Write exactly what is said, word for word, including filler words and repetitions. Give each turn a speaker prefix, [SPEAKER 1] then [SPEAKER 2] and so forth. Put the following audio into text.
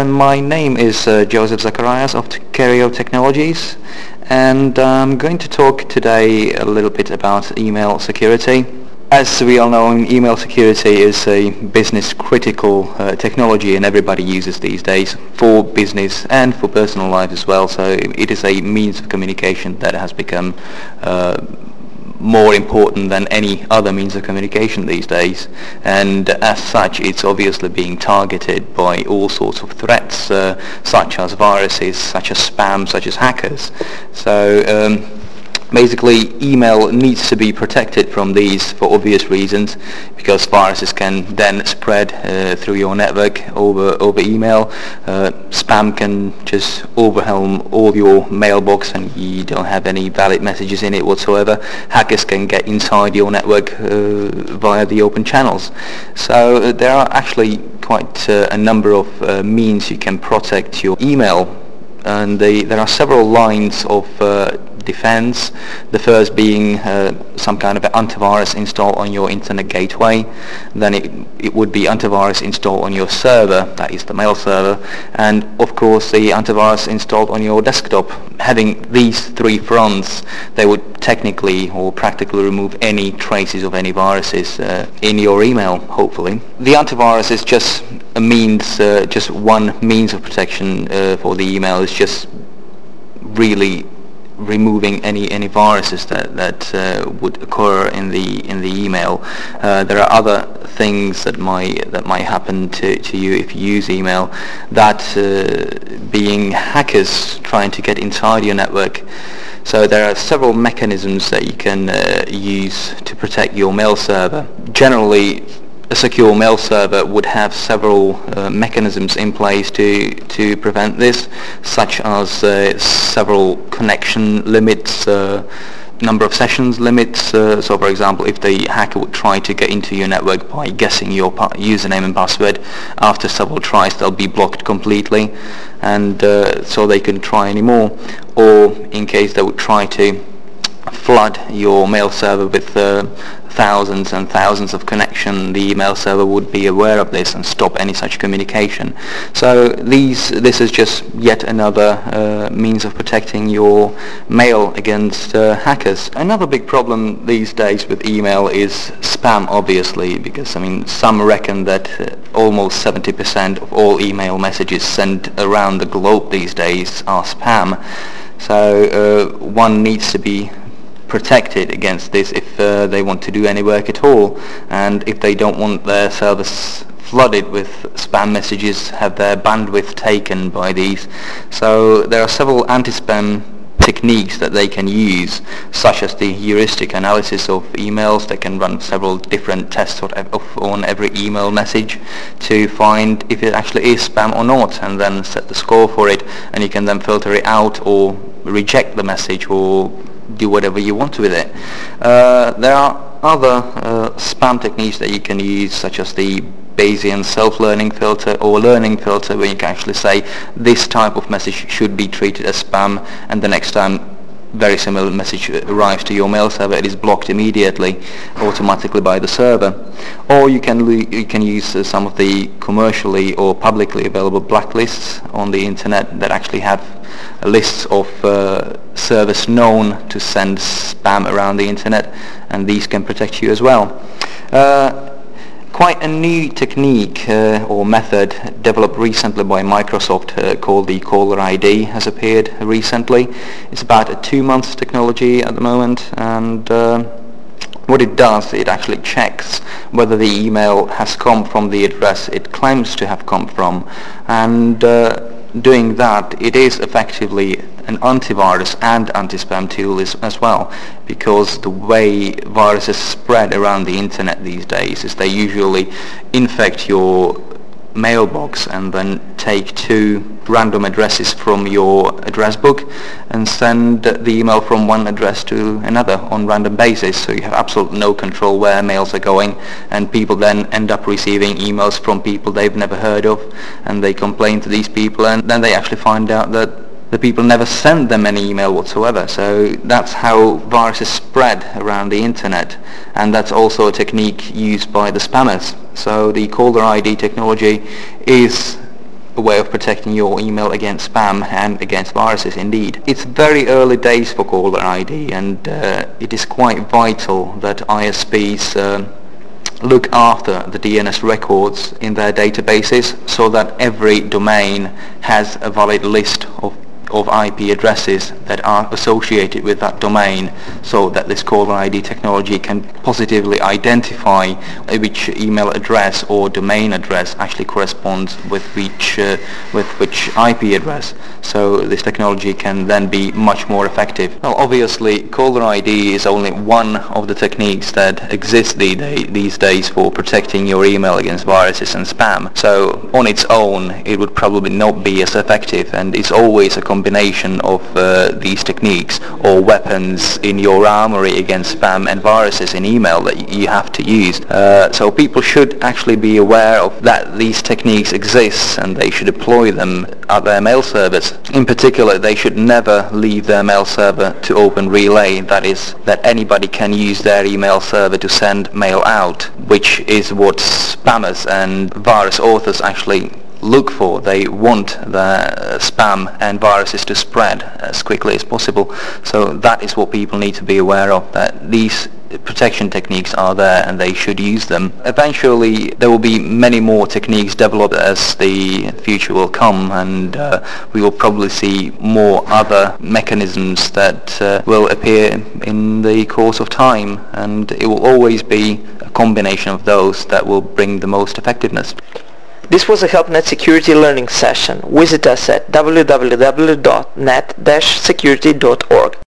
[SPEAKER 1] my name is uh, Joseph Zacharias of Kerio Technologies, and I'm going to talk today a little bit about email security. As we all know, email security is a business critical uh, technology, and everybody uses these days for business and for personal life as well. So it is a means of communication that has become uh, more important than any other means of communication these days, and as such it's obviously being targeted by all sorts of threats, uh, such as viruses, such as spam, such as hackers. So um, basically email needs to be protected from these for obvious reasons, because viruses can then spread uh, through your network over over email. Uh, spam can just overwhelm all your mailbox and you don't have any valid messages in it whatsoever. Hackers can get inside your network uh, via the open channels. So uh, there are actually quite uh, a number of uh, means you can protect your email, and they, there are several lines of uh, defense. The first being uh, some kind of antivirus installed on your internet gateway. Then it, it would be antivirus installed on your server, that is the mail server, and of course the antivirus installed on your desktop. Having these three fronts, they would technically or practically remove any traces of any viruses uh, in your email, hopefully. The antivirus is just a means, uh, just one means of protection uh, for the email. It's just really removing any any viruses that that uh, would occur in the in the email. Uh, there are other things that might that might happen to, to you if you use email, that uh, being hackers trying to get inside your network. So there are several mechanisms that you can uh, use to protect your mail server. Generally, a secure mail server would have several uh, mechanisms in place to to prevent this, such as uh, several connection limits, uh, number of sessions limits. Uh, so for example, if the hacker would try to get into your network by guessing your pa- username and password, after several tries they'll be blocked completely, and uh, so they couldn't try anymore. Or in case they would try to flood your mail server with uh, thousands and thousands of connection, the email server would be aware of this and stop any such communication. So these, this is just yet another uh, means of protecting your mail against uh, hackers. Another big problem these days with email is spam, obviously, because I mean some reckon that uh, almost seventy percent of all email messages sent around the globe these days are spam. So uh, one needs to be protected against this if uh, they want to do any work at all, and if they don't want their servers flooded with spam messages, have their bandwidth taken by these. So there are several anti-spam techniques that they can use, such as the heuristic analysis of emails. They can run several different tests of, of, on every email message to find if it actually is spam or not, and then set the score for it, and you can then filter it out or reject the message or do whatever you want with it. Uh, there are other uh, spam techniques that you can use, such as the Bayesian self-learning filter or learning filter, where you can actually say this type of message should be treated as spam, and the next time very similar message arrives to your mail server, it is blocked immediately, automatically by the server. Or you can le- you can use uh, some of the commercially or publicly available blacklists on the internet that actually have lists of uh, servers known to send spam around the internet, and these can protect you as well. Uh, Quite a new technique uh, or method developed recently by Microsoft uh, called the Caller I D has appeared recently. It's about a two months technology at the moment, and uh, what it does, it actually checks whether the email has come from the address it claims to have come from, and uh, doing that, it is effectively an antivirus and anti-spam tool is, as well, because the way viruses spread around the internet these days is they usually infect your mailbox and then take two random addresses from your address book and send the email from one address to another on random basis. So you have absolutely no control where mails are going, and people then end up receiving emails from people they've never heard of, and they complain to these people, and then they actually find out that the people never sent them any email whatsoever. So that's how viruses spread around the internet, and that's also a technique used by the spammers. So the Caller I D technology is a way of protecting your email against spam and against viruses indeed. It's very early days for caller I D, and uh, it is quite vital that I S Ps uh, look after the D N S records in their databases so that every domain has a valid list of of I P addresses that are associated with that domain, so that this caller I D technology can positively identify which email address or domain address actually corresponds with which uh, with which I P address. So this technology can then be much more effective. Well, obviously caller I D is only one of the techniques that exist these day, these days for protecting your email against viruses and spam. So on its own it would probably not be as effective, and it's always a combination of uh, these techniques or weapons in your armory against spam and viruses in email that you have to use. Uh, so people should actually be aware of that these techniques exist, and they should deploy them at their mail servers. In particular, they should never leave their mail server to open relay, that is, that anybody can use their email server to send mail out, which is what spammers and virus authors actually look for. They want the spam and viruses to spread as quickly as possible. So that is what people need to be aware of, that these protection techniques are there and they should use them. Eventually there will be many more techniques developed as the future will come, and uh, we will probably see more other mechanisms that uh, will appear in the course of time, and it will always be a combination of those that will bring the most effectiveness.
[SPEAKER 2] This was a HelpNet Security Learning Session. Visit us at w w w dot net dash security dot org.